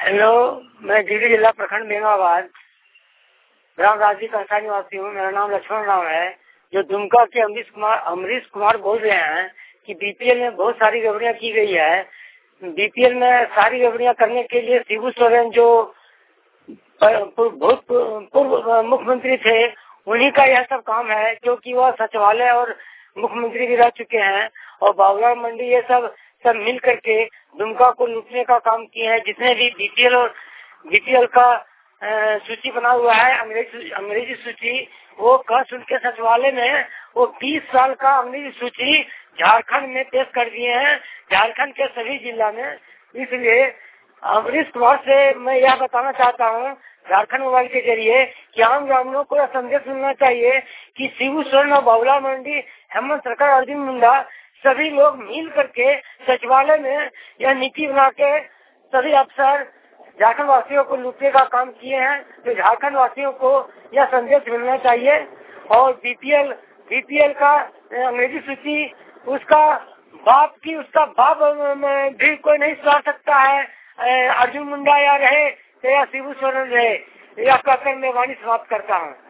Hello, मैं गिरिडीह जिला प्रखंड बेंगाबाद ग्राम राजी का निवासी हूँ। मेरा नाम लक्ष्मण राम है। जो दुमका के अमरीश कुमार बोल रहे हैं कि बीपीएल में बहुत सारी गड़बड़ियाँ की गई है। बीपीएल में सारी गड़बड़ियाँ करने के लिए शिबू सोरेन जो पूर्व मुख्यमंत्री थे, उन्हीं का यह सब काम है, क्योंकि वह सचिवालय और मुख्यमंत्री भी रह चुके हैं। और बाबूलाल मंडी ये सब मिल करके दुमका को लूटने का काम किए हैं। जितने भी बीपीएल का सूची बना हुआ है, अंग्रेजी सूची, वो कह सुन के सचिवालय में वो 20 साल का अंग्रेजी सूची झारखंड में पेश कर दिए हैं, झारखंड के सभी जिला में। इसलिए अमरीश कुमार से मैं यह बताना चाहता हूँ झारखंड मोबाइल के जरिए कि आम ग्रामीणों को यह संदेश मिलना चाहिए कि शिबू सोरेन और बाबूलाल मंडी, हेमंत सरकार, अर्जुन मुंडा सभी लोग मिल करके सचिवालय में यह नीति बना के सभी अफसर झारखंड वासियों को लूटने का काम किए हैं। तो झारखंड वासियों को यह संदेश मिलना चाहिए। और बीपीएल का अंग्रेजी सूची उसका बाप भी कोई नहीं सुधार सकता है। अर्जुन मुंडा या रहे या शिबू सोरेन रहे, यह कहकर मैं वाणी समाप्त करता हूँ।